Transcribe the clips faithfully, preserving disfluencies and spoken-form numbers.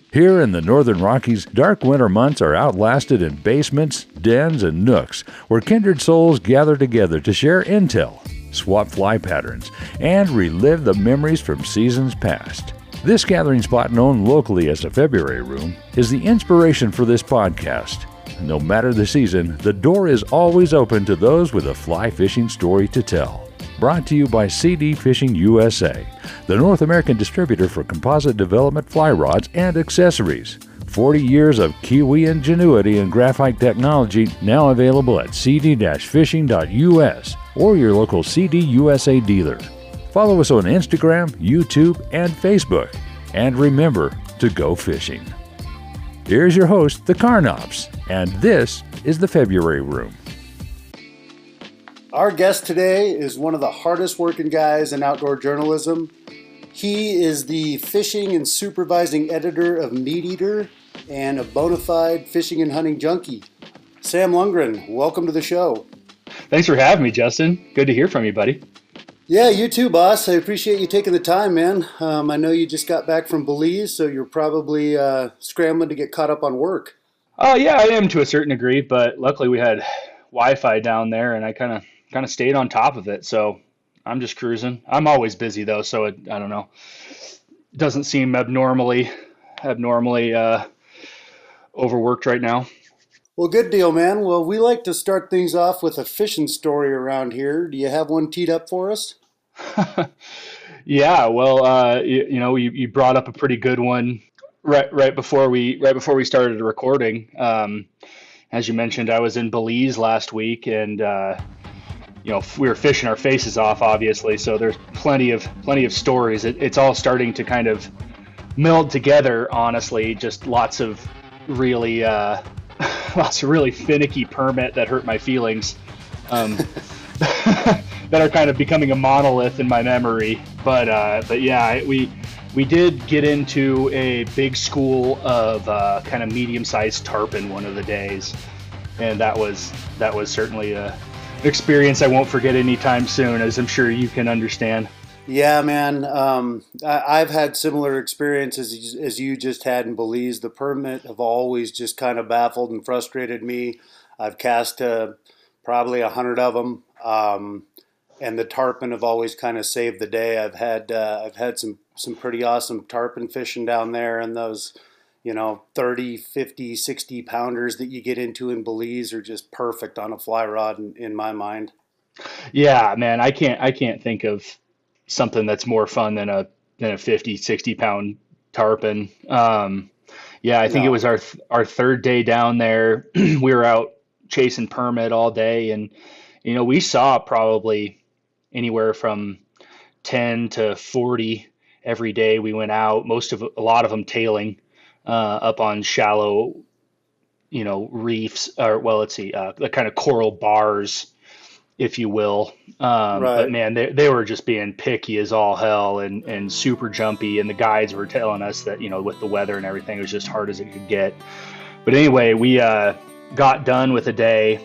Here in the Northern Rockies, dark winter months are outlasted in basements, dens, and nooks where kindred souls gather together to share intel, swap fly patterns, and relive the memories from seasons past. This gathering spot, known locally as the February Room, is the inspiration for this podcast. No matter the season, the door is always open to those with a fly fishing story to tell. Brought to you by C D Fishing U S A, the North American distributor for composite development fly rods and accessories. forty years of Kiwi ingenuity and graphite technology now available at c d fishing dot u s or your local C D U S A dealer. Follow us on Instagram, YouTube, and Facebook. And remember to go fishing. Here's your host, the Carnops, and this is the February Room. Our guest today is one of the hardest working guys in outdoor journalism. He is the fishing and supervising editor of Meat Eater and a bona fide fishing and hunting junkie. Sam Lundgren, welcome to the show. Thanks for having me, Justin. Good to hear from you, buddy. Yeah, you too, boss. I appreciate you taking the time, man. Um, I know you just got back from Belize, so you're probably uh, scrambling to get caught up on work. Oh, uh, yeah, I am to a certain degree, but luckily we had Wi-Fi down there, and I kind of kind of stayed on top of it, so I'm just cruising. I'm always busy, though, so it, I don't know. It doesn't seem abnormally, abnormally uh, overworked right now. Well, good deal, man. Well, we like to start things off with a fishing story around here. Do you have one teed up for us? Yeah, well, uh, you, you know, you, you brought up a pretty good one right right before we right before we started recording. Um, as you mentioned, I was in Belize last week, and uh, you know, we were fishing our faces off, obviously. So there's plenty of plenty of stories. It, it's all starting to kind of meld together, honestly. Just lots of really. Uh, Lots of really finicky permit that hurt my feelings, um, that are kind of becoming a monolith in my memory. But uh, but yeah, we we did get into a big school of uh, kind of medium-sized tarpon one of the days, and that was that was certainly a, an experience I won't forget anytime soon, as I'm sure you can understand. Yeah, man. Um, I, I've had similar experiences as you just had in Belize. The permit have always just kind of baffled and frustrated me. I've cast uh, probably a hundred of them, um, and the tarpon have always kind of saved the day. I've had uh, I've had some some pretty awesome tarpon fishing down there, and those, you know, thirty, fifty, sixty pounders that you get into in Belize are just perfect on a fly rod in, in my mind. Yeah, man. I can't I can't think of something that's more fun than a than a fifty, sixty pound tarpon. Um, yeah, I think no. It was our our third day down there. We were out chasing permit all day, and you know, we saw probably anywhere from ten to forty every day we went out. Most of a lot of them tailing uh, up on shallow, you know, reefs, or well, let's see, uh, the kind of coral bars, if you will. Um, right. But man, they they were just being picky as all hell, and, and super jumpy. And the guides were telling us that, you know, with the weather and everything, it was just hard as it could get. But anyway, we uh, got done with the day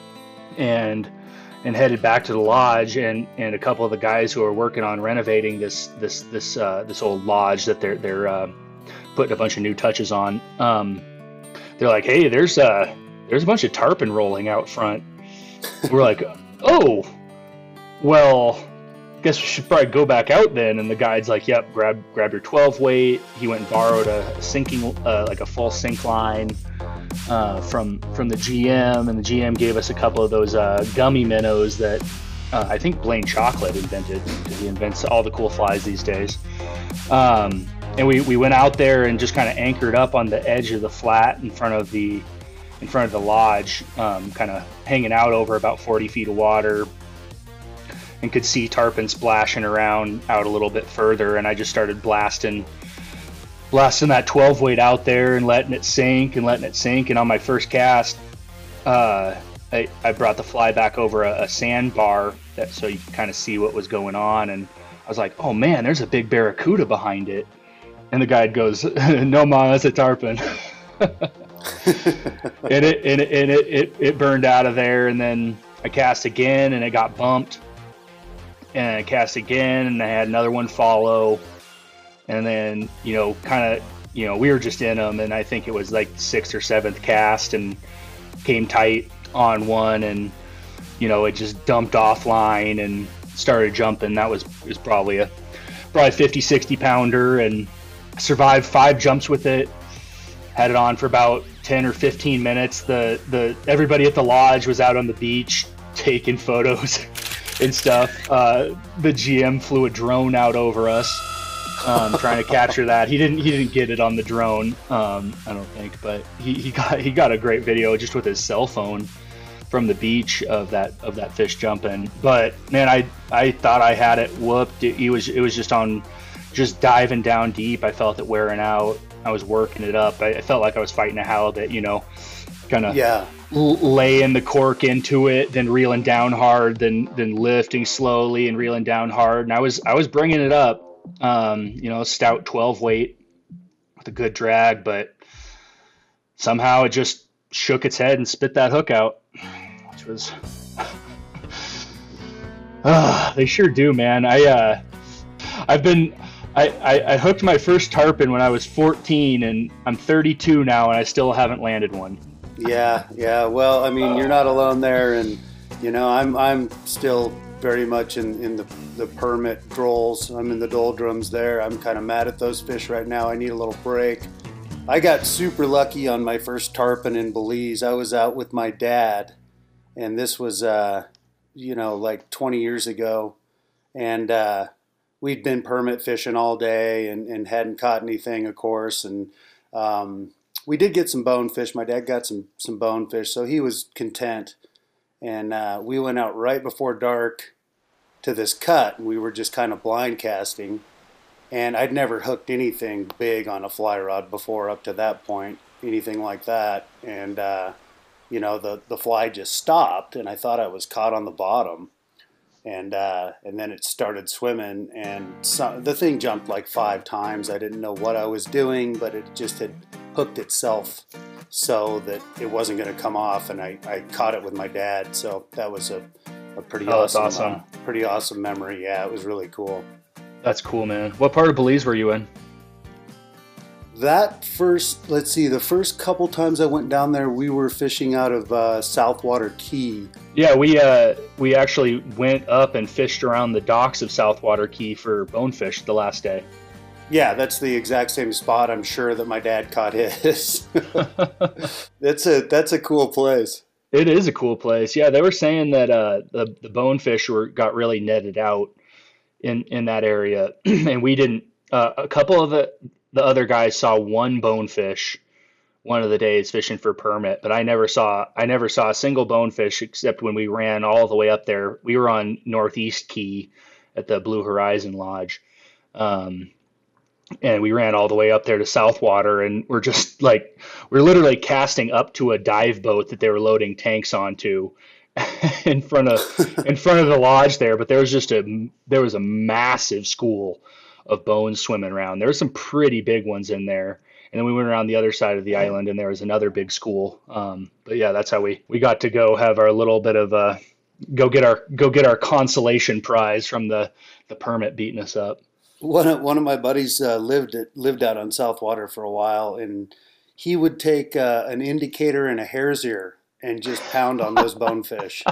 and and headed back to the lodge. And, and a couple of the guys who are working on renovating this this this uh, this old lodge that they're they're uh, putting a bunch of new touches on. Um, they're like, hey, there's uh there's a bunch of tarpon rolling out front. We're like, oh, well, guess we should probably go back out then. And the guide's like, yep, grab grab your twelve weight. He went and borrowed a sinking, uh, like a false sink line uh, from from the G M, and the G M gave us a couple of those uh, gummy minnows that uh, I think Blaine Chocolate invented, because he invents all the cool flies these days. Um, and we, we went out there and just kind of anchored up on the edge of the flat in front of the in front of the lodge, um, kind of hanging out over about forty feet of water, and could see tarpon splashing around out a little bit further. And I just started blasting, blasting that twelve weight out there and letting it sink and letting it sink. And on my first cast, uh, I, I brought the fly back over a, a sandbar, that, so you could kind of see what was going on. And I was like, oh man, there's a big barracuda behind it. And the guide goes, no, Mom, that's a tarpon. and it and, it, and it, it it burned out of there. And then I cast again and it got bumped, and I cast again and I had another one follow. And then, you know, kind of you know, we were just in them, and I think it was like sixth or seventh cast, and came tight on one, and you know, it just dumped offline and started jumping. That was was probably a probably fifty, sixty pounder, and survived five jumps with it. Had it on for about ten or fifteen minutes. The the everybody at the lodge was out on the beach taking photos and stuff. Uh, the G M flew a drone out over us, um, trying to capture that. He didn't he didn't get it on the drone, um, I don't think, but he, he got he got a great video just with his cell phone from the beach of that of that fish jumping. But man, I I thought I had it whooped. It, it was it was just on just diving down deep. I felt it wearing out. I was working it up. I, I felt like I was fighting a halibut, you know, kind of yeah. l- laying the cork into it, then reeling down hard, then then lifting slowly and reeling down hard. And I was I was bringing it up, um, you know, stout twelve weight with a good drag, but somehow it just shook its head and spit that hook out, which was uh, they sure do, man. I uh, I've been. I, I, I hooked my first tarpon when I was fourteen, and I'm thirty-two now, and I still haven't landed one. Yeah, yeah. Well, I mean, you're not alone there, and you know, I'm I'm still very much in, in the the permit drolls. I'm in the doldrums there. I'm kind of mad at those fish right now. I need a little break. I got super lucky on my first tarpon in Belize. I was out with my dad, and this was uh, you know, like twenty years ago, and uh, we'd been permit fishing all day and, and hadn't caught anything, of course. And um, we did get some bonefish. My dad got some, some bonefish, so he was content. And uh, we went out right before dark to this cut, and we were just kind of blind casting. And I'd never hooked anything big on a fly rod before up to that point, anything like that. And, uh, you know, the, the fly just stopped, and I thought I was caught on the bottom. And uh, and then it started swimming, and so, the thing jumped like five times. I didn't know what I was doing, but it just had hooked itself so that it wasn't going to come off, and I, I caught it with my dad. So that was a, a pretty oh, awesome, awesome. Uh, pretty awesome memory. Yeah, it was really cool. That's cool, man. What part of Belize were you in? That first, let's see, the first couple times I went down there, we were fishing out of uh, Southwater Key. Yeah, we uh, we actually went up and fished around the docks of Southwater Key for bonefish the last day. Yeah, that's the exact same spot. I'm sure that my dad caught his. that's a that's a cool place. It is a cool place. Yeah, they were saying that uh, the the bonefish were got really netted out in in that area, and we didn't. Uh, a couple of the the other guys saw one bonefish one of the days fishing for permit, but I never saw I never saw a single bonefish except when we ran all the way up there. We were on Northeast Key at the Blue Horizon Lodge, um, and we ran all the way up there to Southwater, and we're just like we're literally casting up to a dive boat that they were loading tanks onto in front of in front of the lodge there. But there was just a there was a massive school of bones swimming around. There were some pretty big ones in there. And then we went around the other side of the island, and there was another big school. Um, but yeah, that's how we, we got to go have our little bit of a go get our go get our consolation prize from the, the permit beating us up. One of one of my buddies uh, lived at, lived out on Southwater for a while, and he would take uh, an indicator and a hare's ear and just pound on those bonefish.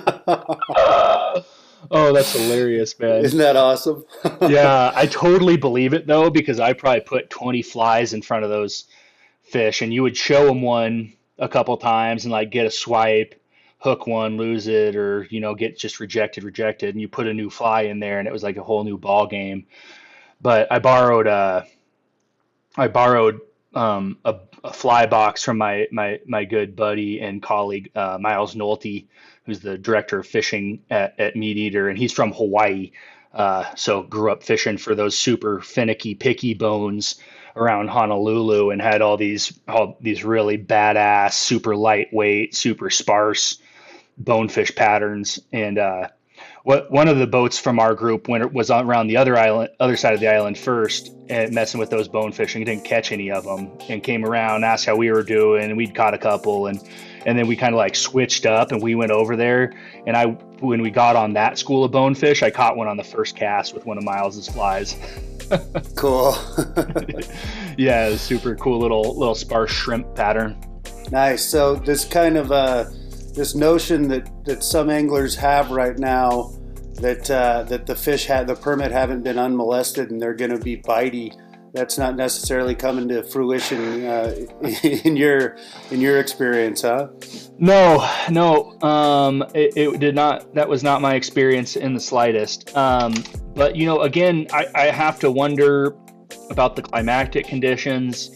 Oh, that's hilarious, man. Isn't that awesome? Yeah, I totally believe it, though, because I probably put twenty flies in front of those fish, and you would show them one a couple times and, like, get a swipe, hook one, lose it, or, you know, get just rejected, rejected, and you put a new fly in there, and it was like a whole new ball game. But I borrowed uh, I borrowed um, a, a fly box from my, my, my good buddy and colleague, uh, Miles Nolte, who's the director of fishing at, at Meat Eater, and he's from Hawaii. Uh, so grew up fishing for those super finicky, picky bones around Honolulu, and had all these all these really badass, super lightweight, super sparse bonefish patterns. And uh, what one of the boats from our group, when it was on, around the other island, other side of the island first, and messing with those bonefish, and didn't catch any of them, and came around, asked how we were doing, and we'd caught a couple, and And then we kind of like switched up and we went over there. And I, when we got on that school of bonefish, I caught one on the first cast with one of Miles's flies. Cool. Yeah, it was super cool little little sparse shrimp pattern. Nice. So this kind of uh, this notion that, that some anglers have right now that uh, that the fish had the permit haven't been unmolested and they're going to be bitey. That's not necessarily coming to fruition uh, in your in your experience, huh? No, no, um, it, it did not. That was not my experience in the slightest. Um, but you know, again, I, I have to wonder about the climatic conditions.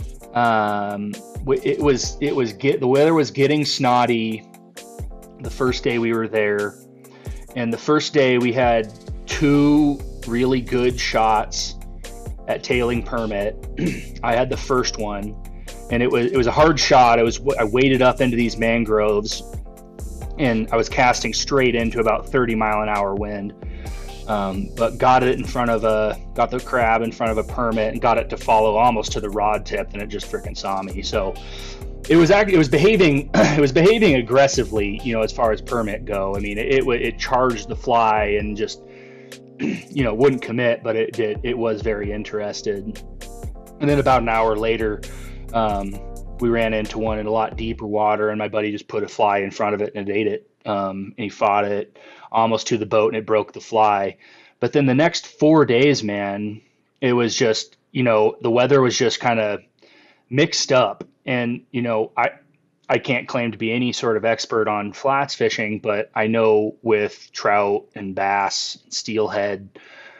Um, it was it was get the weather was getting snotty the first day we were there, and the first day we had two really good shots at tailing permit. I had the first one, and it was it was a hard shot. I was I waded up into these mangroves, and I was casting straight into about thirty mile an hour wind. Um, but got it in front of a got the crab in front of a permit and got it to follow almost to the rod tip, and it just freaking saw me. So it was actually it was behaving it was behaving aggressively, you know, as far as permit go. I mean, it it, it charged the fly and just, you know, wouldn't commit, but it did. It was very interested. And then about an hour later, um, we ran into one in a lot deeper water, and my buddy just put a fly in front of it and it ate it. Um, and he fought it almost to the boat, and it broke the fly. But then the next four days, man, it was just, you know, the weather was just kind of mixed up. And, you know, I, I can't claim to be any sort of expert on flats fishing, but I know with trout and bass, steelhead,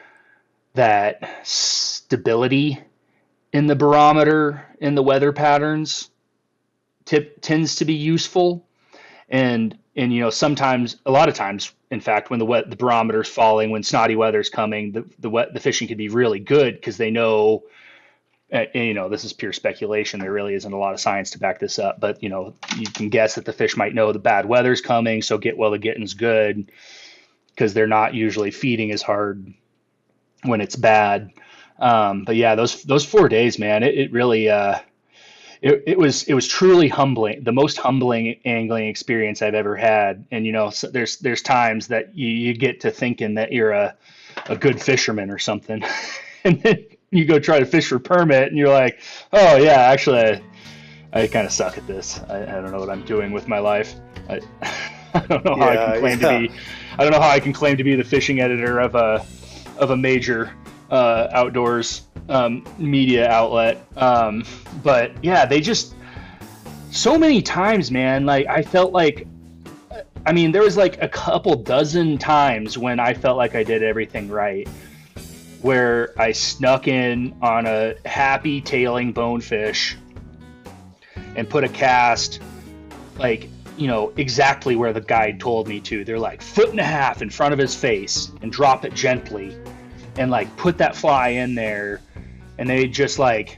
that stability in the barometer, in the weather patterns, tip, tends to be useful. And, and, you know, sometimes, a lot of times, in fact, when the wet, the barometer's falling, when snotty weather's coming, the, the wet, the fishing can be really good because they know, uh, and, you know, this is pure speculation. There really isn't a lot of science to back this up, but, you know, you can guess that the fish might know the bad weather's coming. So get, well, the getting's good because they're not usually feeding as hard when it's bad. Um, but yeah, those, those four days, man, it, it really, uh, It, it was it was truly humbling, the most humbling angling experience I've ever had. And you know, so there's there's times that you, you get to thinking that you're a, a good fisherman or something, and then you go try to fish for permit, and you're like, oh yeah, actually, I, I kind of suck at this. I, I don't know what I'm doing with my life. I, I don't know how yeah, I can claim yeah. to be. I don't know how I can claim to be the fishing editor of a of a major uh, outdoors um, media outlet. Um, but yeah, they just, so many times, man, like I felt like, I mean, there was like a couple dozen times when I felt like I did everything right, where I snuck in on a happy tailing bonefish and put a cast like, you know, exactly where the guide told me to. They're like foot and a half in front of his face, and drop it gently and like put that fly in there. And they just like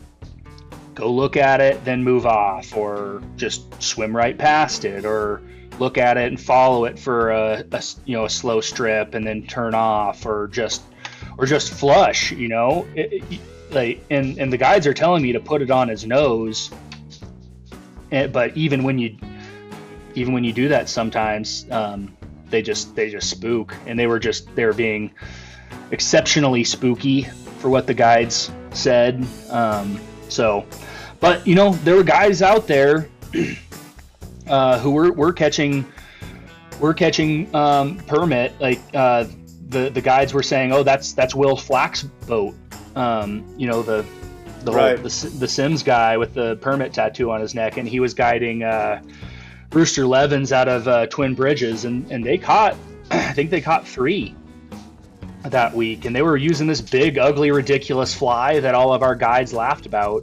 go look at it, then move off, or just swim right past it, or look at it and follow it for a, a you know a slow strip and then turn off, or just or just flush, you know. It, it, like and and the guides are telling me to put it on his nose, and, but even when you even when you do that, sometimes um, they just they just spook, and they were just they were being exceptionally spooky for what the guides said. Um, so, but you know, there were guys out there uh, who were, were catching, were catching um, permit. Like uh, the the guides were saying, "Oh, that's that's Will Flack's boat." Um, you know, the the, right. whole, the the Sims guy with the permit tattoo on his neck, and he was guiding uh, Rooster Levins out of uh, Twin Bridges, and and they caught, I think they caught three that week, and they were using this big, ugly, ridiculous fly that all of our guides laughed about.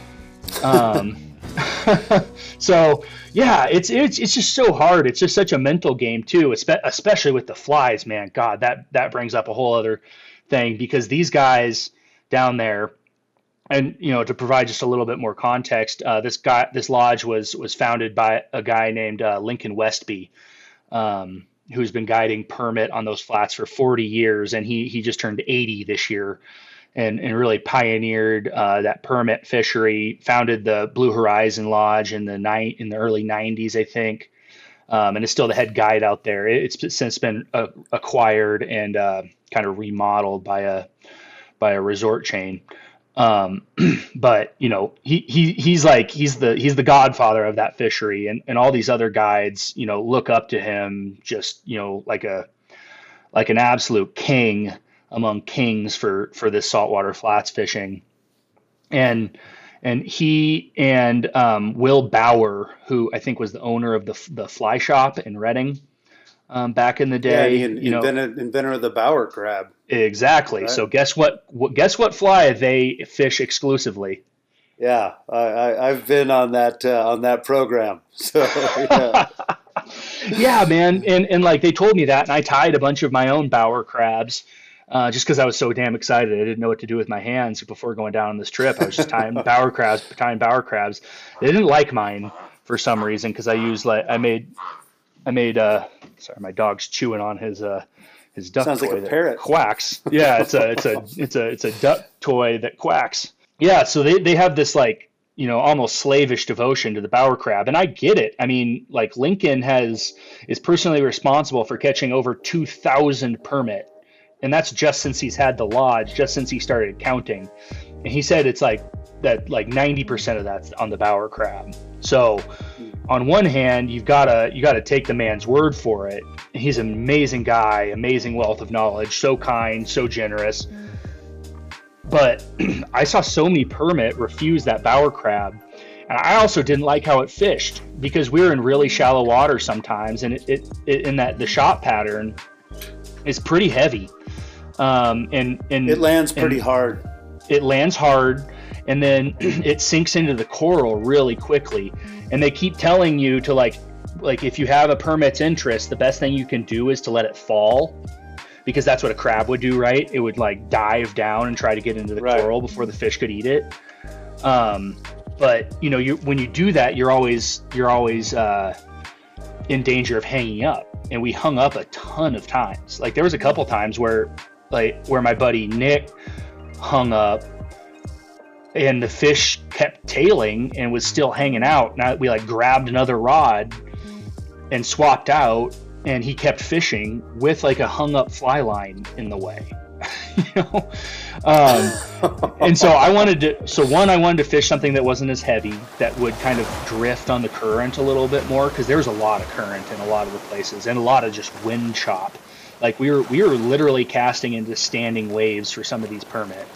Um, so yeah, it's it's it's just so hard. It's just such a mental game too, especially with the flies, man. God, that that brings up a whole other thing, because these guys down there, and you know, to provide just a little bit more context, uh, this guy, this lodge was was founded by a guy named uh, Lincoln Westby. Um, who's been guiding permit on those flats for forty years, and he he just turned eighty this year. and, and really pioneered uh, that permit fishery, founded the Blue Horizon Lodge in the night in the early nineties, I think. Um, and is still the head guide out there. It's since been uh, acquired and uh, kind of remodeled by a by a resort chain. Um, but you know, he, he he's like he's the he's the godfather of that fishery, and, and all these other guides, you know, look up to him just, you know, like a like an absolute king among kings for for this saltwater flats fishing. And And he and um, Will Bauer, who I think was the owner of the the fly shop in Redding um, back in the day, yeah, he you know, invented, inventor of the Bauer crab. Exactly. Right. So guess what? Guess what fly they fish exclusively? Yeah, I, I, I've been on that uh, on that program. So yeah. Yeah, man, and and like they told me that, and I tied a bunch of my own Bauer crabs. Uh, just because I was so damn excited, I didn't know what to do with my hands before going down on this trip. I was just tying Bauer crabs, tying Bauer crabs. They didn't like mine for some reason because I used like I made, I made. Uh, sorry, my dog's chewing on his uh, his duck Sounds toy like a that parrot. quacks. Yeah, it's a it's a it's a it's a duck toy that quacks. Yeah, so they they have this like, you know, almost slavish devotion to the Bauer crab, and I get it. I mean, like Lincoln has is personally responsible for catching over two thousand permit. And that's just since he's had the lodge, just since he started counting. And he said it's like that, like ninety percent of that's on the Bauer crab. So on one hand, you've got to, you got to take the man's word for it. He's an amazing guy, amazing wealth of knowledge, so kind, so generous. But I saw so many permit refuse that Bauer crab. And I also didn't like how it fished because we were in really shallow water sometimes. And it, it, it in that the shot pattern is pretty heavy. Um, and, and it lands pretty and hard. It lands hard, and then it sinks into the coral really quickly. And they keep telling you to like, like if you have a permit's interest, the best thing you can do is to let it fall, because that's what a crab would do, right? It would like dive down and try to get into the right. coral before the fish could eat it. Um, but you know, you when you do that, you're always you're always uh, in danger of hanging up. And we hung up a ton of times. Like there was a couple times where like where my buddy Nick hung up and the fish kept tailing and was still hanging out. Now we like grabbed another rod and swapped out, and he kept fishing with like a hung up fly line in the way. You know? Um, and so I wanted to, so one, I wanted to fish something that wasn't as heavy, that would kind of drift on the current a little bit more, because there was a lot of current in a lot of the places and a lot of just wind chop. Like we were, we were literally casting into standing waves for some of these permit,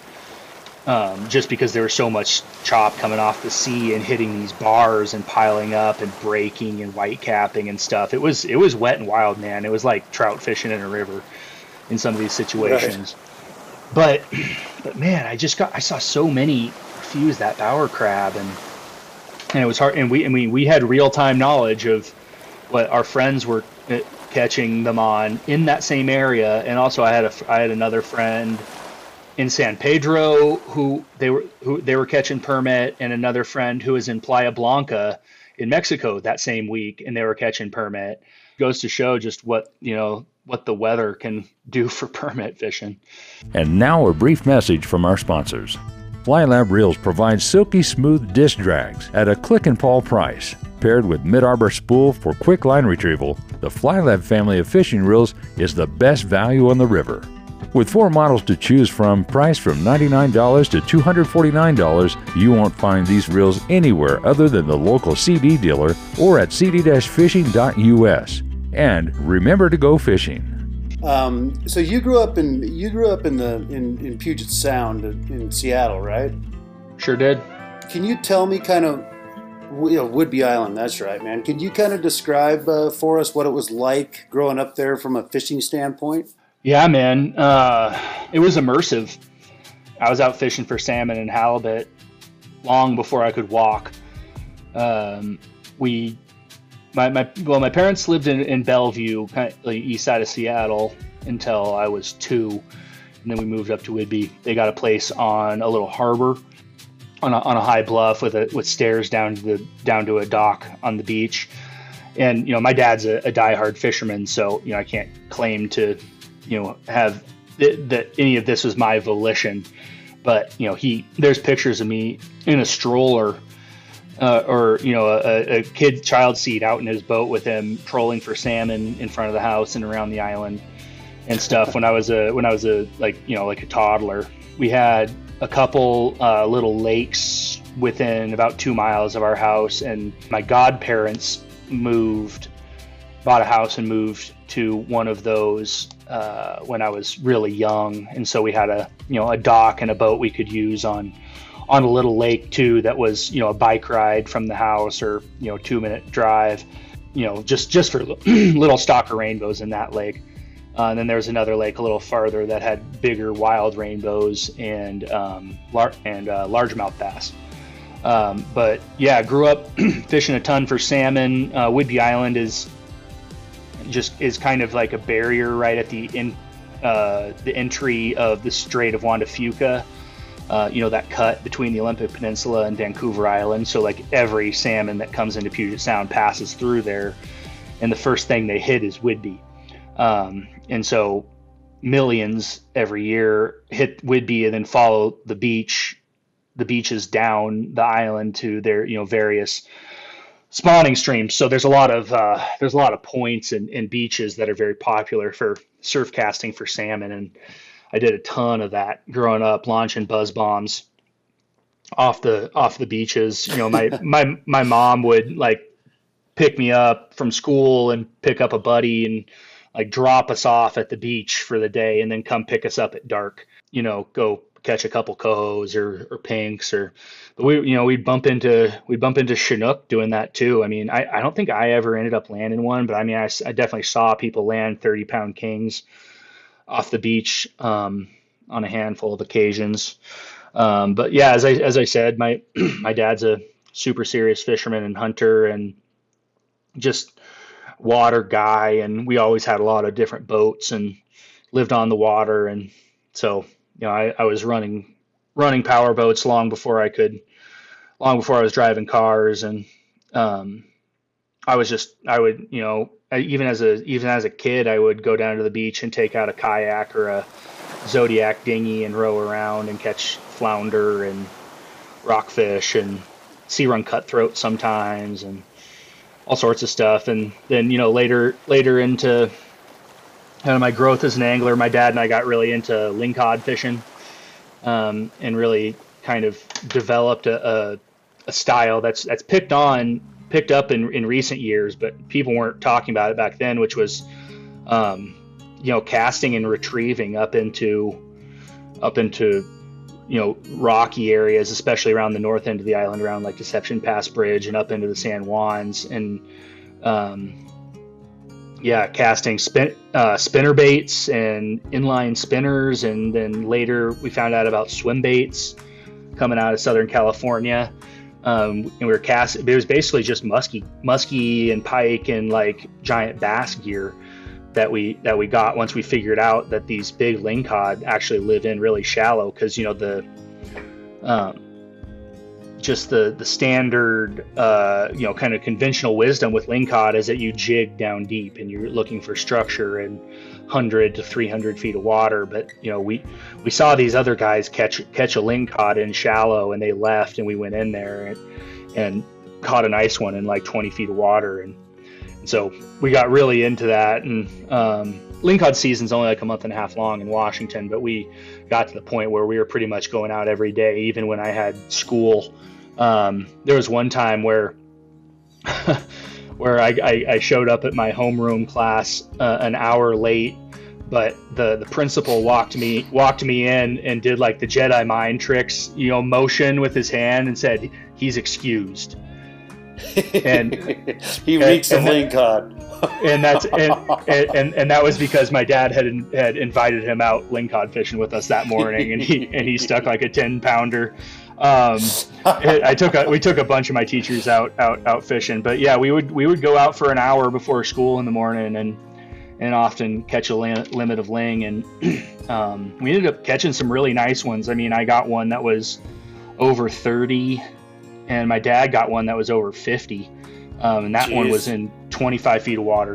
um, just because there was so much chop coming off the sea and hitting these bars and piling up and breaking and white capping and stuff. It was, it was wet and wild, man. It was like trout fishing in a river in some of these situations. Right. But, but man, I just got, I saw so many refuse that Bauer crab, and, and it was hard. And we, I mean, we had real time knowledge of what our friends were catching them on in that same area. And also I had a, I had another friend in San Pedro who they were, who they were catching permit, and another friend who was in Playa Blanca in Mexico that same week, and they were catching permit. Goes to show just what, you know, what the weather can do for permit fishing. And now a brief message from our sponsors. FlyLab Reels provides silky smooth disc drags at a click and pull price. Paired with mid-arbor spool for quick line retrieval, the FlyLab family of fishing reels is the best value on the river. With four models to choose from, priced from ninety-nine dollars to two hundred forty-nine dollars, you won't find these reels anywhere other than the local C D dealer or at c d dash fishing dot u s. And remember to go fishing. Um, so you grew up in you grew up in the in, in Puget Sound in Seattle, right? Sure did. Can you tell me kind of, you know, Whidbey Island? That's right, man. Can you kind of describe uh, for us what it was like growing up there from a fishing standpoint? Yeah, man. Uh, it was immersive. I was out fishing for salmon and halibut long before I could walk. Um, we. My, my well, my parents lived in, in Bellevue, kind of like east side of Seattle, until I was two, and then we moved up to Whidbey. They got a place on a little harbor, on a, on a high bluff with a with stairs down to the down to a dock on the beach. And you know, my dad's a, a diehard fisherman, so you know I can't claim to, you know, have th- that any of this was my volition. But, you know, he, there's pictures of me in a stroller, uh, or, you know, a, a kid child seat out in his boat with him trolling for salmon in front of the house and around the island and stuff. When I was a, when I was a, like, you know, like a toddler. We had a couple uh, little lakes within about two miles of our house, and my godparents moved, bought a house and moved to one of those uh, when I was really young. And so we had a, you know, a dock and a boat we could use on, on a little lake too, that was, you know, a bike ride from the house, or, you know, two minute drive, you know, just, just for little stalker rainbows in that lake. Uh, and then there was another lake a little farther that had bigger wild rainbows and, um, lar- and uh, largemouth bass. Um, but yeah, grew up fishing a ton for salmon. Uh, Whidbey Island is just is kind of like a barrier right at the in uh, the entry of the Strait of Juan de Fuca. Uh, you know, that cut between the Olympic Peninsula and Vancouver Island. So like every salmon that comes into Puget Sound passes through there, and the first thing they hit is Whidbey. Um, and so millions every year hit Whidbey and then follow the beach, the beaches down the island to their, you know, various spawning streams. So there's a lot of, uh, there's a lot of points and, and beaches that are very popular for surf casting for salmon. And I did a ton of that growing up, launching buzz bombs off the, off the beaches. You know, my, my, my mom would like pick me up from school and pick up a buddy and like drop us off at the beach for the day and then come pick us up at dark, you know, go catch a couple cohos or, or pinks or, but we, you know, we'd bump into, we'd bump into Chinook doing that too. I mean, I, I don't think I ever ended up landing one, but I mean, I, I definitely saw people land thirty pound kings off the beach, um, on a handful of occasions. Um, but yeah, as I, as I said, my, my dad's a super serious fisherman and hunter and just water guy. And we always had a lot of different boats and lived on the water. And so, you know, I, I was running, running power boats long before I could, long before I was driving cars. And, um, I was just, I would, you know, I, even as a, even as a kid, I would go down to the beach and take out a kayak or a Zodiac dinghy and row around and catch flounder and rockfish and sea run cutthroat sometimes and all sorts of stuff. And then, you know, later, later into kind of my growth as an angler, my dad and I got really into lingcod fishing, um, and really kind of developed a, a, a style that's, that's picked on, picked up in, in recent years, but people weren't talking about it back then, which was, um, you know, casting and retrieving up into, up into, you know, rocky areas, especially around the north end of the island, around like Deception Pass Bridge and up into the San Juans. And, um, yeah, casting spin, uh, spinner baits and inline spinners. And then later we found out about swim baits coming out of Southern California. Um, and we were casting, it was basically just muskie, muskie and pike and like giant bass gear that we, that we got once we figured out that these big lingcod actually live in really shallow. Cause you know, the, um, just the, the standard, uh, you know, kind of conventional wisdom with lingcod is that you jig down deep and you're looking for structure and one hundred to three hundred feet of water. But, you know, we, we saw these other guys catch, catch a lingcod in shallow and they left and we went in there and, and caught a nice one in like twenty feet of water. And, and so we got really into that. And, um, lingcod season's only like a month and a half long in Washington, but we got to the point where we were pretty much going out every day, even when I had school. Um, there was one time where, where I, I, I showed up at my homeroom class uh, an hour late, but the, the principal walked me, walked me in and did like the Jedi mind tricks, you know, motion with his hand and said, he's excused. And he reeks of lingcod. And that's and, and and that was because my dad had had invited him out lingcod fishing with us that morning, and he and he stuck like a ten pounder. Um, I took a, we took a bunch of my teachers out out out fishing, but yeah, we would we would go out for an hour before school in the morning, and and often catch a limit of ling, and um, we ended up catching some really nice ones. I mean, I got one that was over thirty, and my dad got one that was over fifty. Um, and that Jeez. One was in twenty-five feet of water.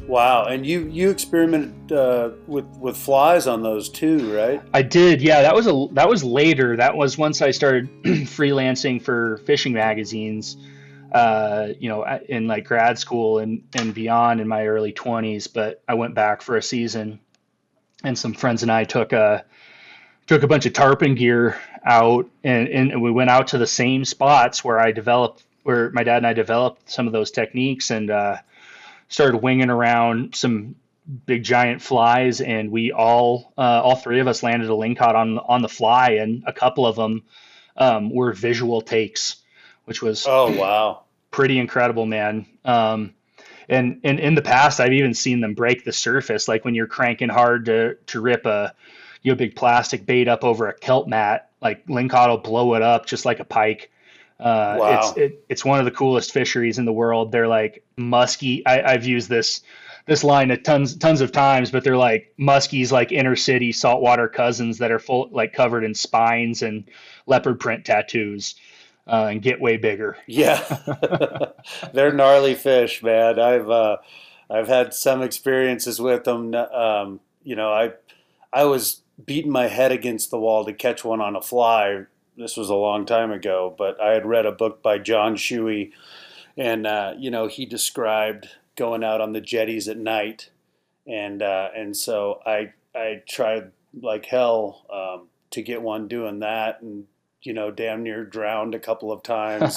Wow, and you you experimented uh, with with flies on those too, right? I did, yeah. That was a that was later. That was once I started freelancing for fishing magazines. Uh, you know, in like grad school and and beyond in my early twenties. But I went back for a season, and some friends and I took a took a bunch of tarpon gear out, and and we went out to the same spots where I developed, where my dad and I developed some of those techniques, and uh, started winging around some big giant flies, and we all uh, all three of us landed a lingcod on on the fly, and a couple of them um, were visual takes, which was oh wow pretty incredible, man. Um, and and in the past, I've even seen them break the surface, like when you're cranking hard to to rip a you know big plastic bait up over a kelp mat, like lingcod will blow it up just like a pike. Uh, wow. It's it, it's one of the coolest fisheries in the world. They're like musky. I, I've used this this line a tons tons of times, but they're like muskies, like inner city saltwater cousins that are full, like covered in spines and leopard print tattoos, uh, and get way bigger. Yeah, they're gnarly fish, man. I've uh, I've had some experiences with them. Um, you know, I I was beating my head against the wall to catch one on a fly. This was a long time ago, but I had read a book by John Shuey, and uh, you know, he described going out on the jetties at night, and uh, and so I I tried like hell um, to get one doing that, and you know, damn near drowned a couple of times.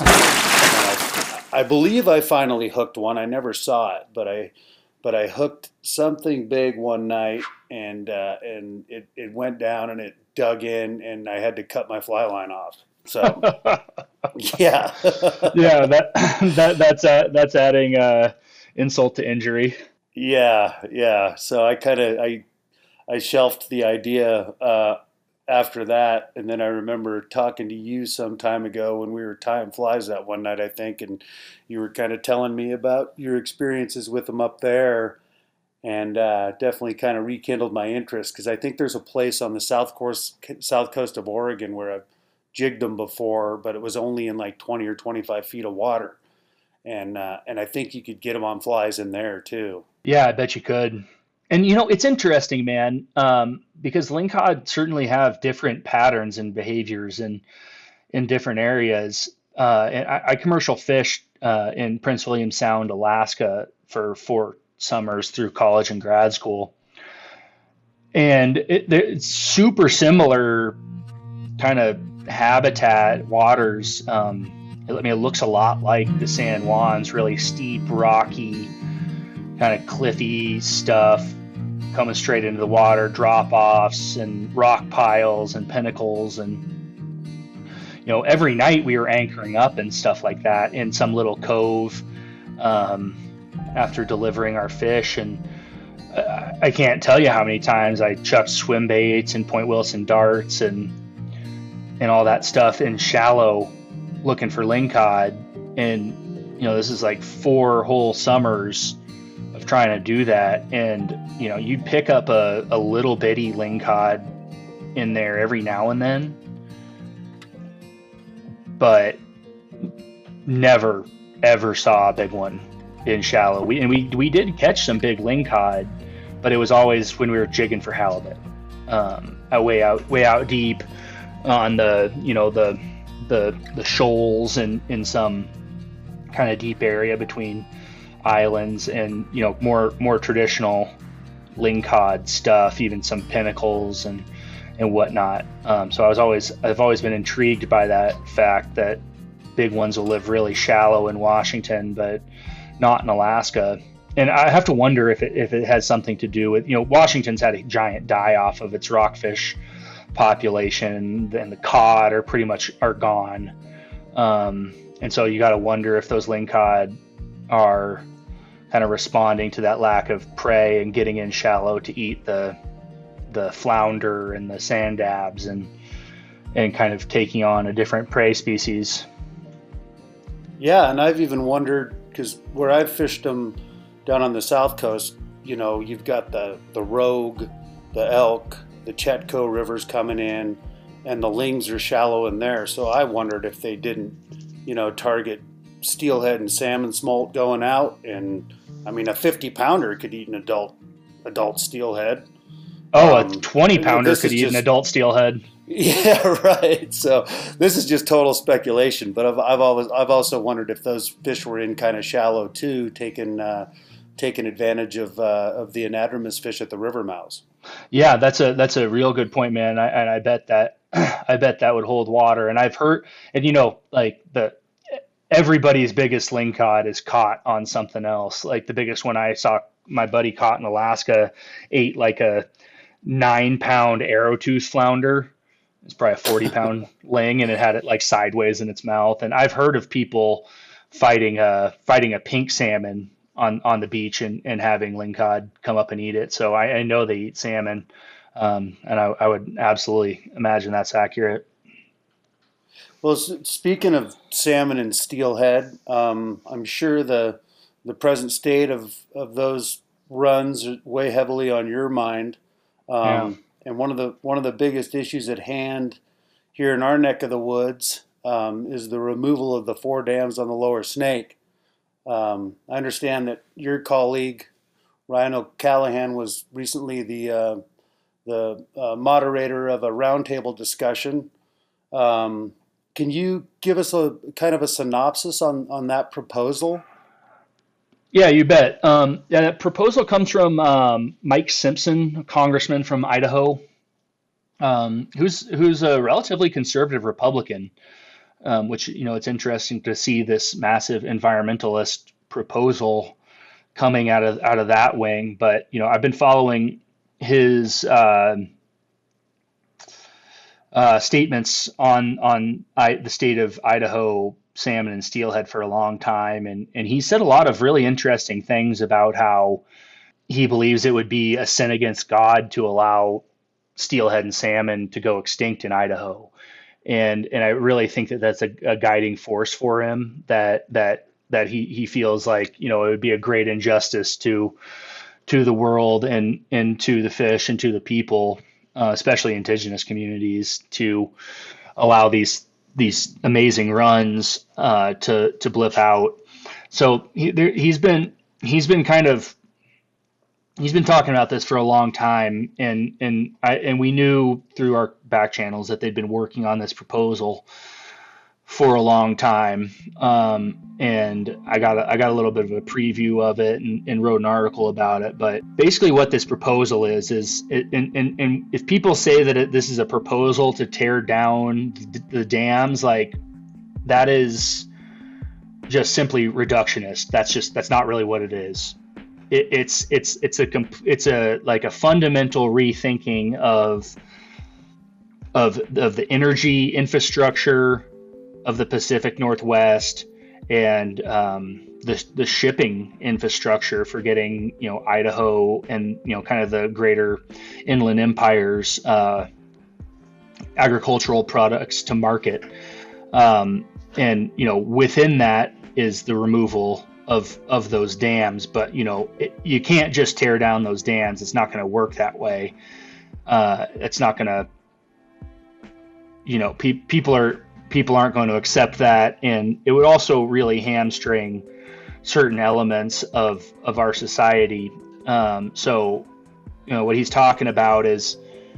I, I believe I finally hooked one. I never saw it, but I but I hooked something big one night, and uh, and it, it went down and it dug in, and I had to cut my fly line off. So yeah, yeah, that that that's uh, that's adding uh, insult to injury. Yeah, yeah. So I kind of I I shelved the idea uh, after that, and then I remember talking to you some time ago when we were tying flies that one night, I think, and you were kind of telling me about your experiences with them up there. And uh, definitely kind of rekindled my interest, because I think there's a place on the south coast, south coast of Oregon where I've jigged them before, but it was only in like twenty or twenty-five feet of water. And uh, and I think you could get them on flies in there too. Yeah, I bet you could. And you know, it's interesting, man, um, because lingcod certainly have different patterns and behaviors in in different areas. Uh, and I, I commercial fished uh, in Prince William Sound, Alaska, for four summers through college and grad school, and it, it's super similar kind of habitat waters. Um, I mean, it looks a lot like the San Juans, really steep, rocky, kind of cliffy stuff coming straight into the water, drop-offs and rock piles and pinnacles. And you know, every night we were anchoring up and stuff like that in some little cove um, after delivering our fish. And uh, I can't tell you how many times I chucked swim baits and Point Wilson darts and and all that stuff in shallow looking for lingcod. And you know, this is like four whole summers of trying to do that. And you know, you'd pick up a, a little bitty lingcod in there every now and then, but never ever saw a big one in shallow. We and we we did catch some big lingcod, but it was always when we were jigging for halibut, um, way out way out deep on the you know the the the shoals and in some kind of deep area between islands, and you know, more more traditional lingcod stuff, even some pinnacles and and whatnot. Um, so I was always I've always been intrigued by that fact that big ones will live really shallow in Washington, but not in Alaska. And I have to wonder if it if it has something to do with, you know, Washington's had a giant die off of its rockfish population, and the cod are pretty much are gone. Um, and so you got to wonder if those lingcod are kind of responding to that lack of prey and getting in shallow to eat the the flounder and the sand dabs, and and kind of taking on a different prey species. Yeah, and I've even wondered, because where I've fished them down on the south coast, you know, you've got the, the Rogue, the Elk, the Chetco rivers coming in, and the lings are shallow in there. So I wondered if they didn't, you know, target steelhead and salmon smolt going out, and I mean, a fifty pounder could eat an adult adult steelhead. Oh, Um, a twenty pounder could eat just, an adult steelhead. Yeah, right. So this is just total speculation, but I've, I've always I've also wondered if those fish were in kind of shallow too, taking uh, taking advantage of uh, of the anadromous fish at the river mouths. Yeah, that's a that's a real good point, man. I, and I bet that I bet that would hold water. And I've heard, and you know, like the everybody's biggest lingcod is caught on something else. Like the biggest one I saw my buddy caught in Alaska ate like a nine pound arrowtooth flounder. It's probably a forty pound ling, and it had it like sideways in its mouth. And I've heard of people fighting a fighting a pink salmon on, on the beach and, and having lingcod come up and eat it. So I, I know they eat salmon. Um, and I, I would absolutely imagine that's accurate. Well, speaking of salmon and steelhead, um, I'm sure the the present state of, of those runs weigh heavily on your mind. Um, yeah. And one of the one of the biggest issues at hand here in our neck of the woods um, is the removal of the four dams on the Lower Snake. Um, I understand that your colleague Ryan O'Callaghan was recently the uh, the uh, moderator of a roundtable discussion. Um, can you give us a kind of a synopsis on, on that proposal? Yeah, you bet. Um, yeah, that proposal comes from um, Mike Simpson, a congressman from Idaho, um, who's who's a relatively conservative Republican. Um, which, you know, it's interesting to see this massive environmentalist proposal coming out of out of that wing. But you know, I've been following his uh, uh, statements on on I, the state of Idaho salmon and steelhead for a long time. And, and he said a lot of really interesting things about how he believes it would be a sin against God to allow steelhead and salmon to go extinct in Idaho. And and I really think that that's a, a guiding force for him, that that that he, he feels like, you know, it would be a great injustice to to the world and, and to the fish and to the people, uh, especially indigenous communities, to allow these these amazing runs uh, to to blip out. So he, there, he's been he's been kind of he's been talking about this for a long time, and and I and we knew through our back channels that they'd been working on this proposal for a long time. Um, and I got a, I got a little bit of a preview of it and, and wrote an article about it. But basically, what this proposal is is it, and, and and if people say that it, this is a proposal to tear down the, the dams, like that is just simply reductionist. That's just that's not really what it is. It, it's it's it's a it's a like a fundamental rethinking of of of the energy infrastructure of the Pacific Northwest and um, the the shipping infrastructure for getting, you know, Idaho and, you know, kind of the greater inland empires uh, agricultural products to market. Um, and, you know, within that is the removal of of those dams. But, you know, it, you can't just tear down those dams. It's not going to work that way. Uh, it's not going to, you know, pe- people are people aren't going to accept that. And it would also really hamstring certain elements of, of our society. Um, so, you know, what he's talking about is,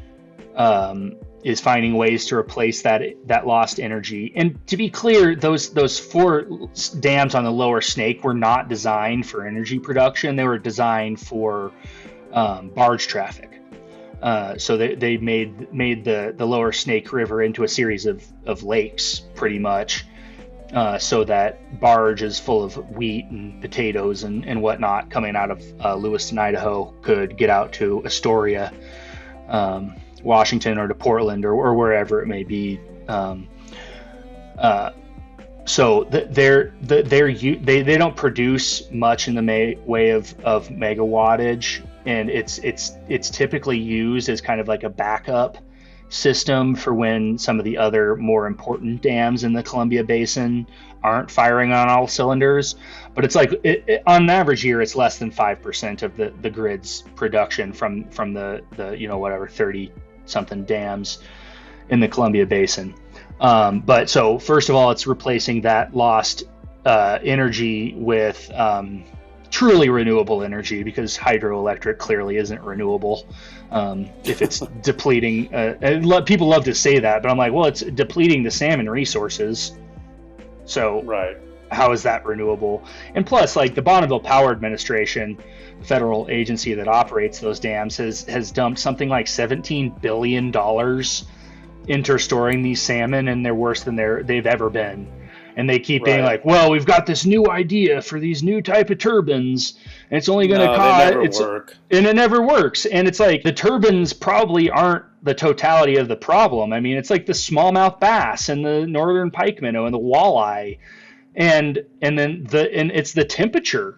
um, is finding ways to replace that, that lost energy. And to be clear, those, those four dams on the Lower Snake were not designed for energy production. They were designed for, um, barge traffic. Uh, so they, they made made the, the Lower Snake River into a series of, of lakes, pretty much, uh, so that barges full of wheat and potatoes and, and whatnot coming out of uh, Lewiston, Idaho, could get out to Astoria, um, Washington, or to Portland, or, or wherever it may be. Um, uh, so th- they're they're they they don't produce much in the may- way of of megawattage. And it's it's it's typically used as kind of like a backup system for when some of the other more important dams in the Columbia Basin aren't firing on all cylinders. But it's like it, it, on an average year, it's less than five percent of the, the grid's production from from the the you know whatever thirty something dams in the Columbia Basin. Um, but so first of all, it's replacing that lost uh, energy with um, truly renewable energy, because hydroelectric clearly isn't renewable. Um, if it's depleting, uh, and lo- people love to say that, but I'm like, well, it's depleting the salmon resources. So right. How is that renewable? And plus, like the Bonneville Power Administration, the federal agency that operates those dams, has has dumped something like seventeen billion dollars into storing these salmon, and they're worse than they're they've ever been. And they keep being right. like, well, we've got this new idea for these new type of turbines, and it's only going to no, cost. They never it's, work. And it never works. And it's like the turbines probably aren't the totality of the problem. I mean, it's like the smallmouth bass and the northern pike minnow and the walleye, and and then the and it's the temperature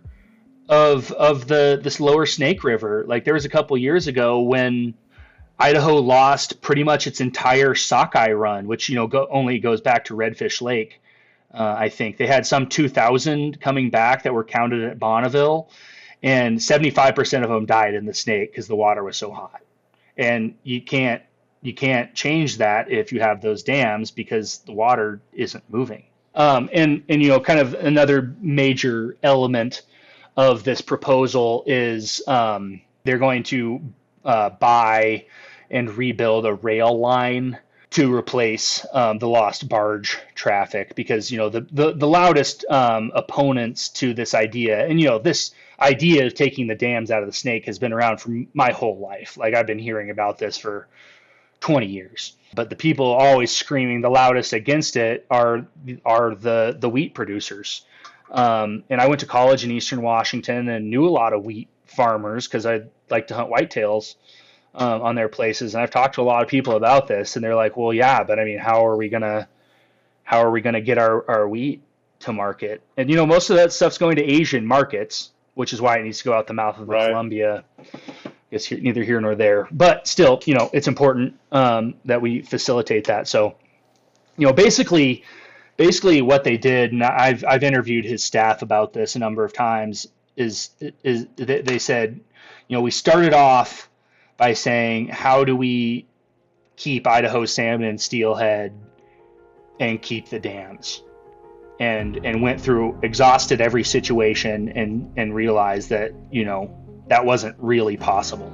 of of the this lower Snake River. Like there was a couple years ago when Idaho lost pretty much its entire sockeye run, which you know go, only goes back to Redfish Lake. Uh, I think they had some two thousand coming back that were counted at Bonneville, and seventy-five percent of them died in the Snake because the water was so hot. And you can't you can't change that if you have those dams because the water isn't moving. Um, and and you know, kind of another major element of this proposal is um, they're going to uh, buy and rebuild a rail line to replace um, the lost barge traffic, because you know the the, the loudest um, opponents to this idea, and you know this idea of taking the dams out of the Snake has been around for my whole life. Like I've been hearing about this for twenty years, but the people always screaming the loudest against it are are the the wheat producers. Um, and I went to college in Eastern Washington and knew a lot of wheat farmers because I like to hunt whitetails Um, on their places, and I've talked to a lot of people about this, and they're like, well, yeah, but I mean, how are we gonna how are we gonna get our, our wheat to market? And you know, most of that stuff's going to Asian markets, which is why it needs to go out the mouth of the right. Columbia. I guess here, neither here nor there, but still, you know, it's important um, that we facilitate that. So, you know, basically, basically what they did, and I've I've interviewed his staff about this a number of times, is is they said, you know, we started off by saying, how do we keep Idaho salmon and steelhead and keep the dams? And and went through, exhausted every situation and, and realized that, you know, that wasn't really possible.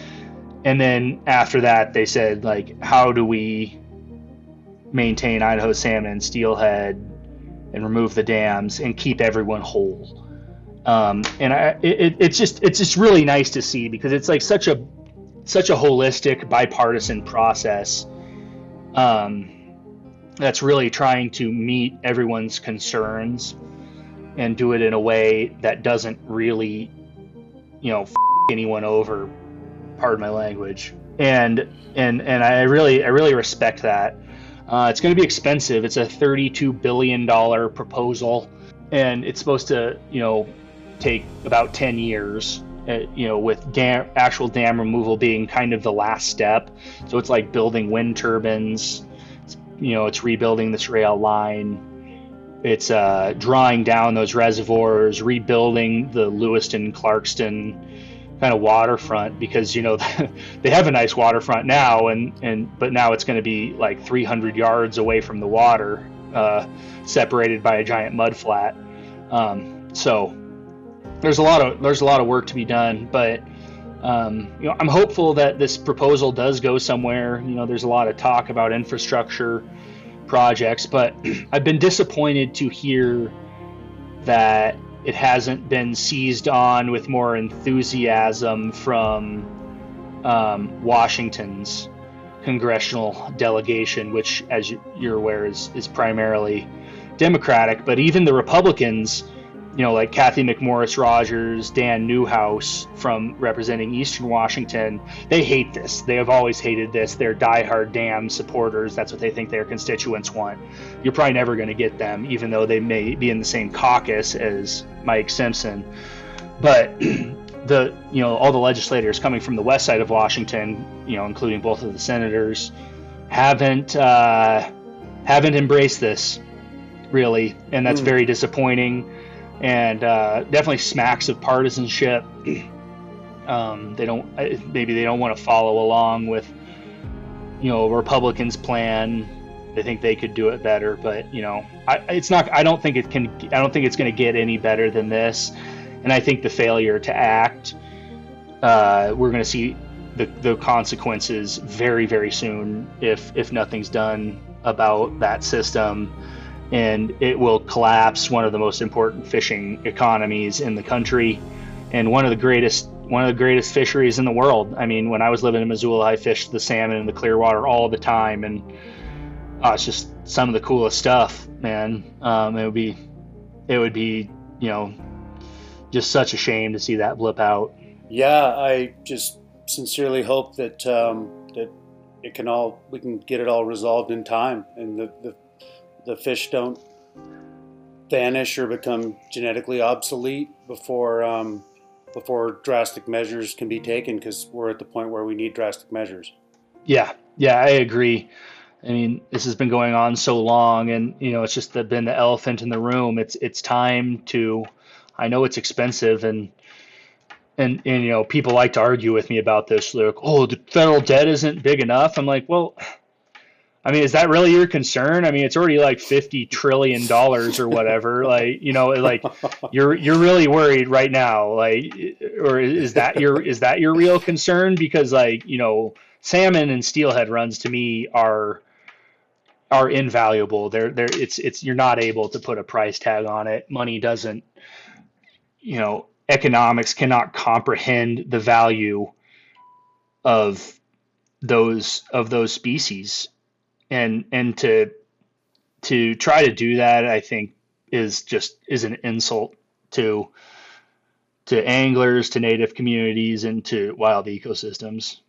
And then after that, they said, like, how do we maintain Idaho salmon and steelhead and remove the dams and keep everyone whole? Um, and I, it, it's just it's just really nice to see, because it's like such a such a holistic bipartisan process um, that's really trying to meet everyone's concerns and do it in a way that doesn't really, you know, f- anyone over, pardon my language. And and and I really I really respect that. Uh, it's going to be expensive. It's a thirty-two billion dollars proposal, and it's supposed to, you know, take about ten years. Uh, you know, with dam, actual dam removal being kind of the last step. So it's like building wind turbines, it's, you know, it's rebuilding this rail line, it's uh, drawing down those reservoirs, rebuilding the Lewiston, Clarkston kind of waterfront, because, you know, they have a nice waterfront now, and, and but now it's going to be like three hundred yards away from the water, uh, separated by a giant mud flat. Um, so There's a lot of there's a lot of work to be done, but um, you know, I'm hopeful that this proposal does go somewhere. You know, there's a lot of talk about infrastructure projects, but I've been disappointed to hear that it hasn't been seized on with more enthusiasm from um, Washington's congressional delegation, which, as you're aware, is is primarily Democratic. But even the Republicans, you know, like Kathy McMorris Rogers, Dan Newhouse from representing Eastern Washington, they hate this. They have always hated this. They're diehard dam supporters. That's what they think their constituents want. You're probably never going to get them, even though they may be in the same caucus as Mike Simpson. But the, you know, all the legislators coming from the west side of Washington, you know, including both of the senators, haven't uh, haven't embraced this really, and that's mm. very disappointing. And uh, definitely smacks of partisanship. Um, they don't maybe they don't want to follow along with, you know, Republicans' plan. They think they could do it better, but you know, I, it's not. I don't think it can. I don't think it's going to get any better than this. And I think the failure to act, uh, we're going to see the, the consequences very, very soon if if nothing's done about that system. And it will collapse one of the most important fishing economies in the country, and one of the greatest one of the greatest fisheries in the world. I mean, when I was living in Missoula, I fished the salmon in the Clearwater all the time, and uh, it's just some of the coolest stuff, man. Um, it would be, it would be, you know, just such a shame to see that blip out. Yeah, I just sincerely hope that um, that it can all we can get it all resolved in time, and the the, the fish don't vanish or become genetically obsolete before um, before drastic measures can be taken, because we're at the point where we need drastic measures. Yeah, yeah, I agree. I mean, this has been going on so long, and you know, it's just the, been the elephant in the room. It's it's time to. I know it's expensive, and and and you know, people like to argue with me about this. They're like, "Oh, the federal debt isn't big enough." I'm like, well, I mean, is that really your concern? I mean, it's already like fifty trillion dollars or whatever. Like, you know, like you're you're really worried right now, like, or is that your is that your real concern? Because, like, you know, salmon and steelhead runs to me are are invaluable. They're they're it's it's you're not able to put a price tag on it. Money doesn't, you know, economics cannot comprehend the value of those of those species. And and to to try to do that, I think, is just is an insult to to anglers, to native communities, and to wild ecosystems.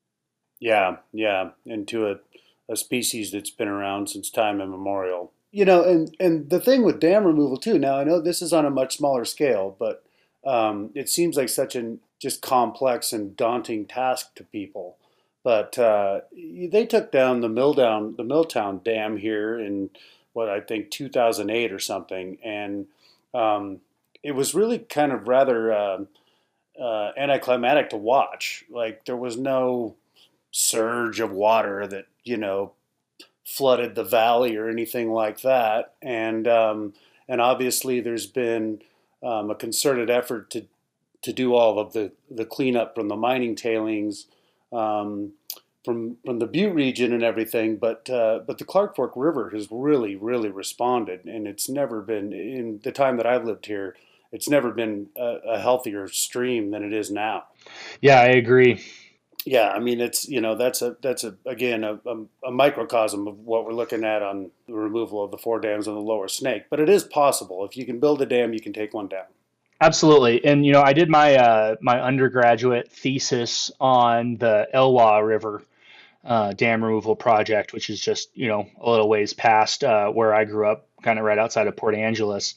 Yeah, yeah, and to a, a species that's been around since time immemorial. You know, and and the thing with dam removal too. Now, I know this is on a much smaller scale, but um, it seems like such an just complex and daunting task to people. But uh, they took down the Milldown, the Milltown Dam here in what I think two thousand eight or something, and um, it was really kind of rather uh, uh, anticlimactic to watch. Like, there was no surge of water that, you know, flooded the valley or anything like that, and um, and obviously there's been um, a concerted effort to to do all of the the cleanup from the mining tailings. Um, from from the Butte region and everything, but uh, but the Clark Fork River has really, really responded, and it's never been, in the time that I've lived here, it's never been a, a healthier stream than it is now. Yeah, I agree. Yeah, I mean, it's, you know, that's a that's a again a, a, a microcosm of what we're looking at on the removal of the four dams on the Lower Snake, but it is possible. If you can build a dam, you can take one down. Absolutely. And, you know, I did my uh, my undergraduate thesis on the Elwha River uh, dam removal project, which is just, you know, a little ways past uh, where I grew up, kind of right outside of Port Angeles.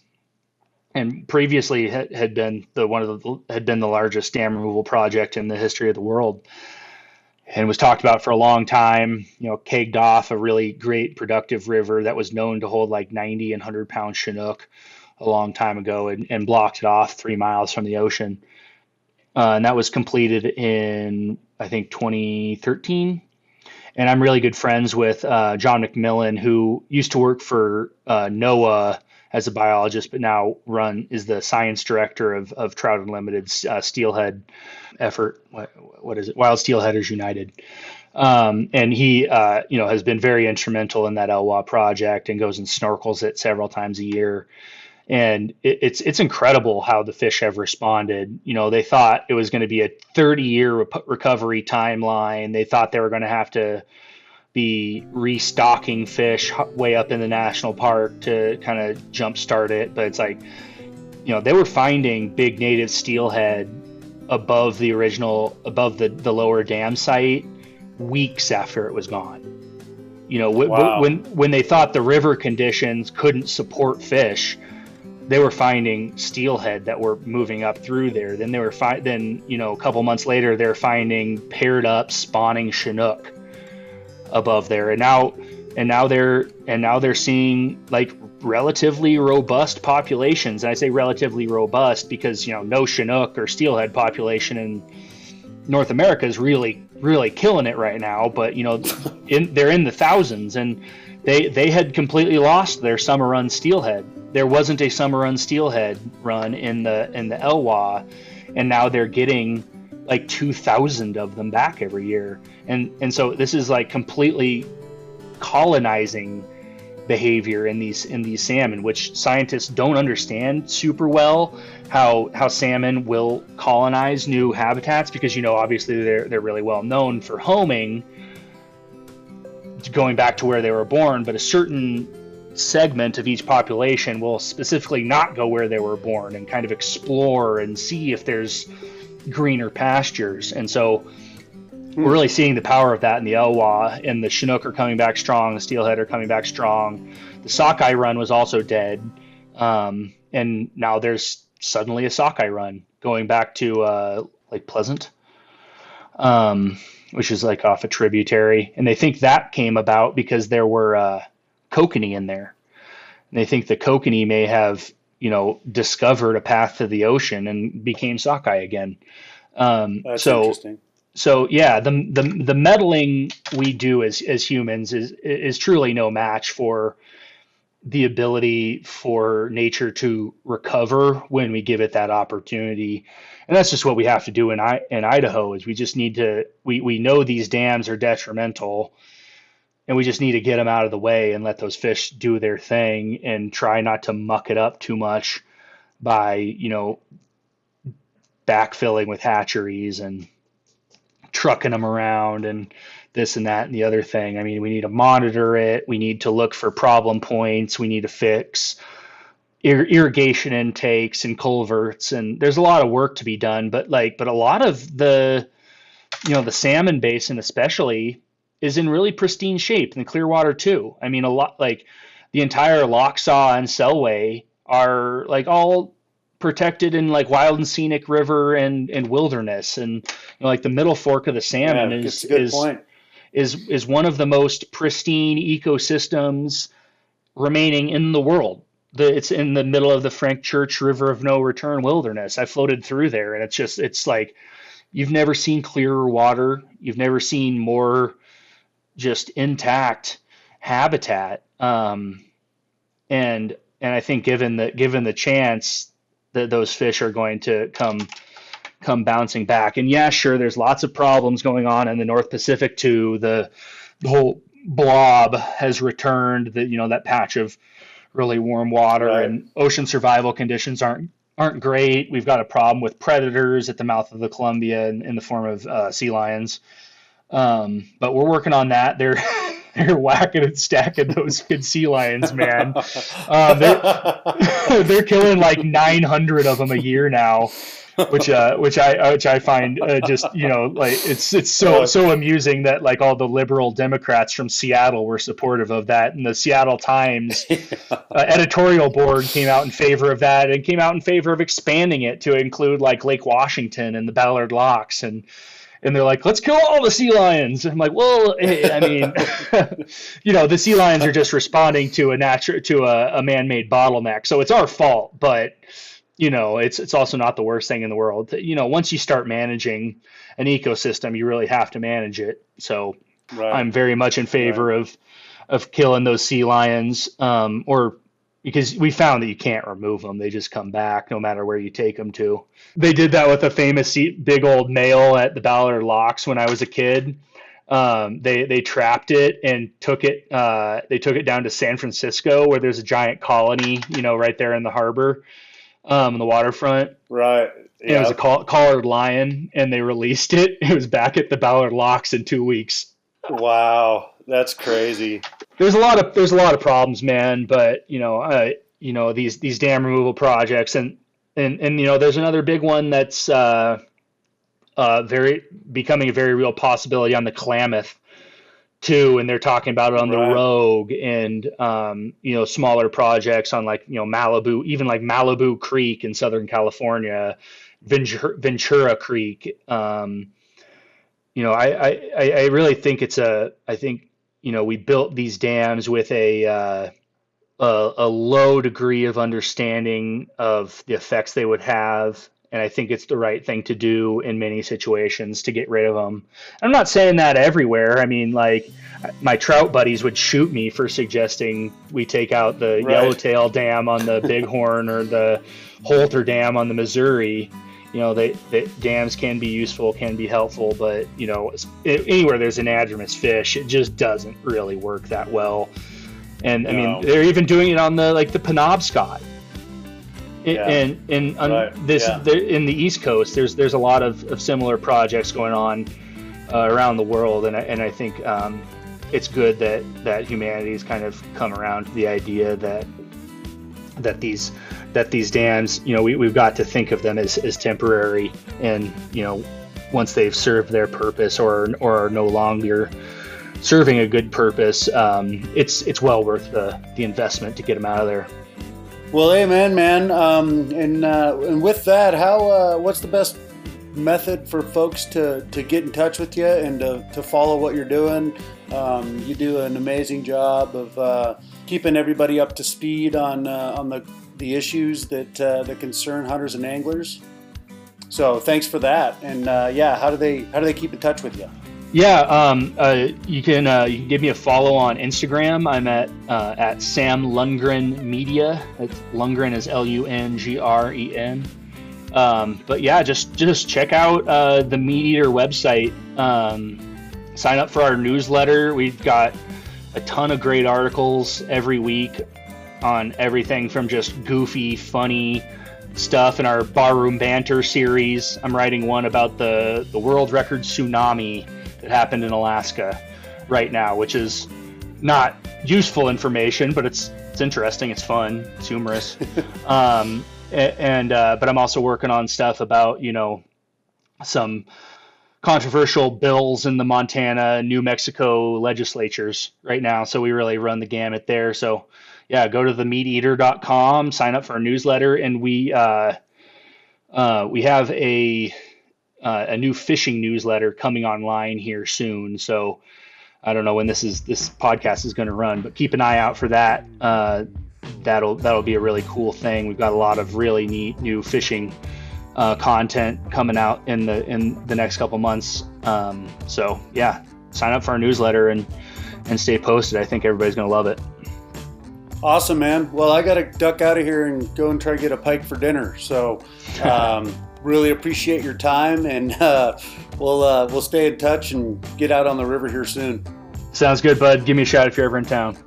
And previously had, had been the one of the had been the largest dam removal project in the history of the world, and was talked about for a long time. You know, caked off a really great productive river that was known to hold like ninety and one hundred pound Chinook a long time ago, and, and blocked it off three miles from the ocean. Uh, and that was completed in, I think, twenty thirteen. And I'm really good friends with uh, John McMillan, who used to work for uh, NOAA as a biologist, but now run is the science director of, of Trout Unlimited's uh, steelhead effort. What, what is it? Wild Steelheaders United. Um, and he, uh, you know, has been very instrumental in that Elwha project and goes and snorkels it several times a year. And it, it's it's incredible how the fish have responded. You know, they thought it was going to be a thirty year re- recovery timeline. They thought they were going to have to be restocking fish way up in the national park to kind of jumpstart it. But it's like, you know, they were finding big native steelhead above the original, above the, the lower dam site weeks after it was gone. You know, w- Wow. when when they thought the river conditions couldn't support fish, they were finding steelhead that were moving up through there. Then they were fi- then, you know, a couple months later, they're finding paired up spawning Chinook above there. And now, and now they're, and now they're seeing like relatively robust populations. And I say relatively robust because, you know, no Chinook or steelhead population in North America is really, really killing it right now. But, you know, in, they're in the thousands, and they, they had completely lost their summer run steelhead. there wasn't a summer run steelhead run in the in the Elwha, and now they're getting like two thousand of them back every year. And and so this is like completely colonizing behavior in these in these salmon, which scientists don't understand super well, how how salmon will colonize new habitats, because, you know, obviously they're they're really well known for homing, going back to where they were born, but a certain segment of each population will specifically not go where they were born and kind of explore and see if there's greener pastures. And so we're really seeing the power of that in the Elwha, and the Chinook are coming back strong, the steelhead are coming back strong. The sockeye run was also dead, um, and now there's suddenly a sockeye run going back to uh, Lake Pleasant, um, which is like off a tributary, and they think that came about because there were uh, kokanee in there. And they think the kokanee may have, you know, discovered a path to the ocean and became sockeye again. Um, That's so, interesting. So yeah, the the the meddling we do as as humans is is truly no match for the ability for nature to recover when we give it that opportunity. And that's just what we have to do in I in Idaho, is we just need to we we know these dams are detrimental, and we just need to get them out of the way and let those fish do their thing, and try not to muck it up too much by, you know, backfilling with hatcheries and trucking them around and this and that and the other thing. I mean, we need to monitor it. We need to look for problem points. We need to fix ir- irrigation intakes and culverts. And there's a lot of work to be done, but like, but a lot of the, you know, the salmon basin especially is in really pristine shape, and the Clearwater too. I mean, a lot, like the entire Lochsaw and Selway are like all protected in like wild and scenic river and, and wilderness, and, you know, like the middle fork of the salmon Yeah, is that's a good is, point. is is one of the most pristine ecosystems remaining in the world. The, it's in the middle of the Frank Church River of No Return wilderness. I floated through there, and it's just it's like you've never seen clearer water. You've never seen more just intact habitat. Um, and and I think given the given the chance, that those fish are going to come come bouncing back. And yeah, sure, there's lots of problems going on in the North Pacific too. The, the whole blob has returned, that, you know, that patch of really warm water, Right. and ocean survival conditions aren't aren't great. We've got a problem with predators at the mouth of the Columbia in, in the form of uh, sea lions. Um, but we're working on that. They're they're whacking and stacking those good sea lions, man. Um, they're, they're killing like nine hundred of them a year now, which uh, which I which I find uh, just, you know, like it's it's so so amusing that like all the liberal Democrats from Seattle were supportive of that, and the Seattle Times uh, editorial board came out in favor of that, and came out in favor of expanding it to include like Lake Washington and the Ballard Locks, and and they're like, let's kill all the sea lions. And I'm like, well, I mean, you know, the sea lions are just responding to a natural to a, a man-made bottleneck, so it's our fault, but, you know, it's it's also not the worst thing in the world. You know, once you start managing an ecosystem, you really have to manage it. So Right. I'm very much in favor right. of of killing those sea lions, um, or because we found that you can't remove them. They just come back no matter where you take them to. They did that with a famous big old male at the Ballard Locks when I was a kid. Um, they they trapped it and took it. Uh, they took it down to San Francisco, where there's a giant colony, you know, right there in the harbor, um, on the waterfront. Right. Yeah. It was a coll- collared lion, and they released it. It was back at the Ballard Locks in two weeks. Wow, that's crazy. There's a lot of there's a lot of problems, man. But you know, uh, you know these these dam removal projects, and and and you know, there's another big one that's uh, uh, very becoming a very real possibility on the Klamath too, and they're talking about it on the Right. Rogue, and um, you know, smaller projects on like, you know, Malibu, even like Malibu Creek in Southern California, Ventura, Ventura Creek. Um, you know, I, I I really think it's a I think. You know, we built these dams with a, uh, a a low degree of understanding of the effects they would have, And I think it's the right thing to do in many situations to get rid of them. I'm not saying that everywhere. I mean, like my trout buddies would shoot me for suggesting we take out the right. Yellowtail Dam on the Bighorn or the Holter Dam on the Missouri. You know, they, they dams can be useful, can be helpful, but you know, it, anywhere there's anadromous fish, it just doesn't really work that well. And no. I mean, they're even doing it on the like the Penobscot. Yeah. And in on right. this yeah. the, in the East Coast, there's there's a lot of, of similar projects going on uh, around the world, and I, and I think um, it's good that that humanity's kind of come around to the idea that that these that these dams, you know, we we've got to think of them as, as temporary, and you know, once they've served their purpose or or are no longer serving a good purpose, um, it's it's well worth the the investment to get them out of there. Well, amen, man. Um, and uh, and with that, how uh, what's the best method for folks to, to get in touch with you and to, to follow what you're doing? Um, you do an amazing job of uh, keeping everybody up to speed on uh, on the, the issues that uh, that concern hunters and anglers. So thanks for that. And uh, yeah, how do they how do they keep in touch with you? Yeah, um, uh, you can uh, you can give me a follow on Instagram. I'm at uh, at Sam Lundgren Media. It's, Lundgren is L U N G R E N. Um, but yeah, just just check out uh, the Meat Eater website. Um, sign up for our newsletter. We've got a ton of great articles every week on everything from just goofy, funny stuff in our Barroom Banter series. I'm writing one about the the world record tsunami that happened in Alaska right now, which is not useful information, but it's it's interesting, it's fun, it's humorous. um, and uh, but I'm also working on stuff about, you know, some controversial bills in the Montana, New Mexico legislatures right now. So we really run the gamut there. So yeah, go to the meat eater dot com, sign up for our newsletter, and we uh, uh, we have a Uh, a new fishing newsletter coming online here soon. So I don't know when this is this podcast is going to run, but keep an eye out for that. Uh, that'll that'll be a really cool thing. We've got a lot of really neat new fishing uh, content coming out in the in the next couple months. Um, so yeah, sign up for our newsletter and and stay posted. I think everybody's going to love it. Awesome, man. Well, I got to duck out of here and go and try to get a pike for dinner. So. Um, Really appreciate your time, and uh, we'll uh, we'll stay in touch and get out on the river here soon. Sounds good, bud. Give me a shout if you're ever in town.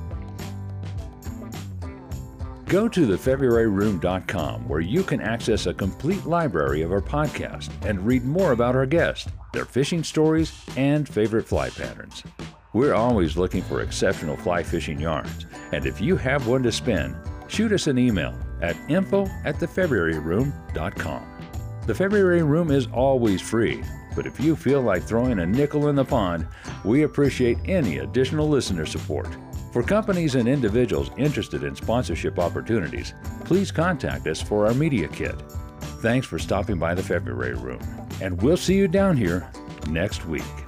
Go to the february room dot com, where you can access a complete library of our podcast and read more about our guests, their fishing stories, and favorite fly patterns. We're always looking for exceptional fly fishing yarns, and if you have one to spin, shoot us an email at info at the february room dot com. The February Room is always free, but if you feel like throwing a nickel in the pond, we appreciate any additional listener support. For companies and individuals interested in sponsorship opportunities, please contact us for our media kit. Thanks for stopping by the February Room, and we'll see you down here next week.